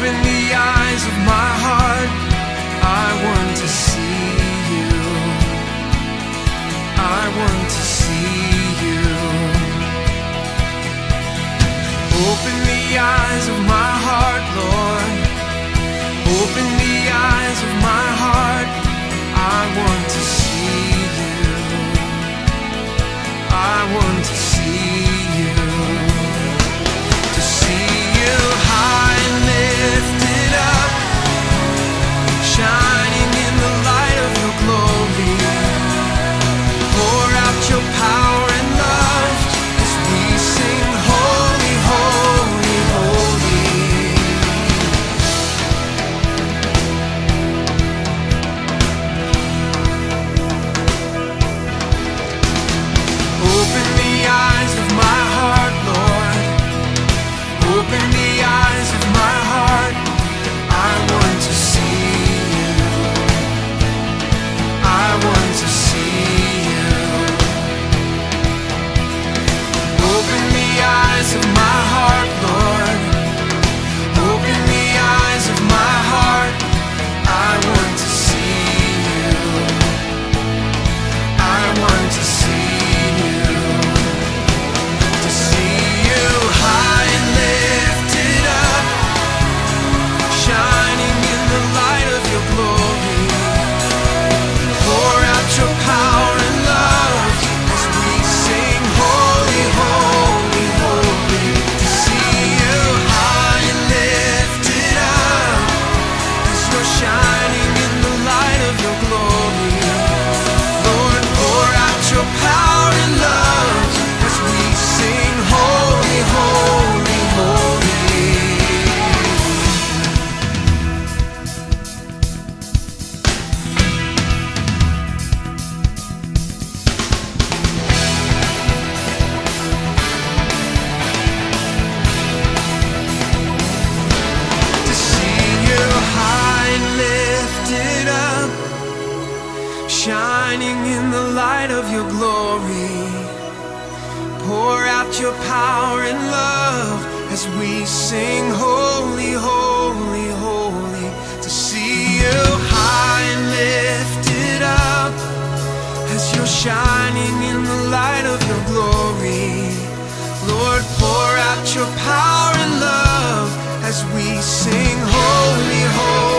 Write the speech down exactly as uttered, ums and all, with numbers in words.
Open the eyes of my heart, I want to see you. I want to see you. Open the eyes of my heart, Lord. Open the eyes of my heart, I want to see you. I want to see you. To see you high and lifted up, shining in the light of your glory. Pour out your power and love as we sing holy, holy, holy. Open the eyes of my heart, Lord. Open the eyes of my heart, I want to see you. I want to see you. Open the eyes of my heart, Lord. Open the eyes of my heart, I want to see you. I want to see you. To see you high and lifted up, shining in the light of your glory. Pour out your power and love as we sing holy, holy, holy. To see you high and lifted up as you're shining in the light of your glory. Lord, pour out your power and love as we sing holy, holy, holy. To see you high and lifted up, shining in the light of your glory. Pour out your power and love as we sing holy, holy, holy. To see you high and lifted up as you're shining in the light of your glory. Lord, pour out your power and love as we sing holy, holy.